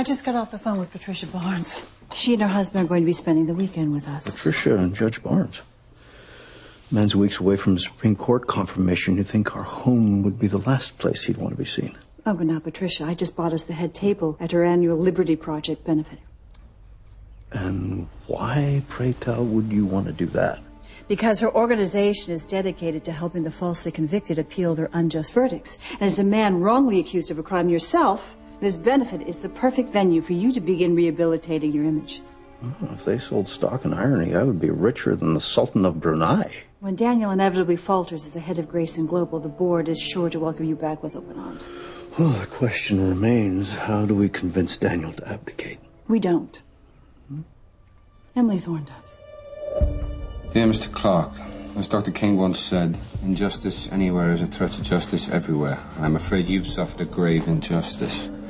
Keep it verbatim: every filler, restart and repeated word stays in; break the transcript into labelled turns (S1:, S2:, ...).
S1: I just got off the phone with Patricia Barnes. She and her husband are going to be spending the weekend with us.
S2: Patricia and Judge Barnes. Man's weeks away from Supreme Court confirmation. You think our home would be the last place he'd want to be seen?
S1: Oh, but not Patricia. I just bought us the head table at her annual Liberty Project benefit.
S2: And why, pray tell, would you want to do that?
S1: Because her organization is dedicated to helping the falsely convicted appeal their unjust verdicts. And as a man wrongly accused of a crime yourself, this benefit is the perfect venue for you to begin rehabilitating your image.
S2: Oh, if they sold stock in irony, I would be richer than the Sultan of Brunei.
S1: When Daniel inevitably falters as the head of Grayson Global, the board is sure to welcome you back with open arms.
S2: Well, the question remains, how do we convince Daniel to abdicate?
S1: We don't. Hmm? Emily Thorne does.
S3: Dear Mister Clark, as Doctor King once said, injustice anywhere is a threat to justice everywhere. And I'm afraid you've suffered a grave injustice.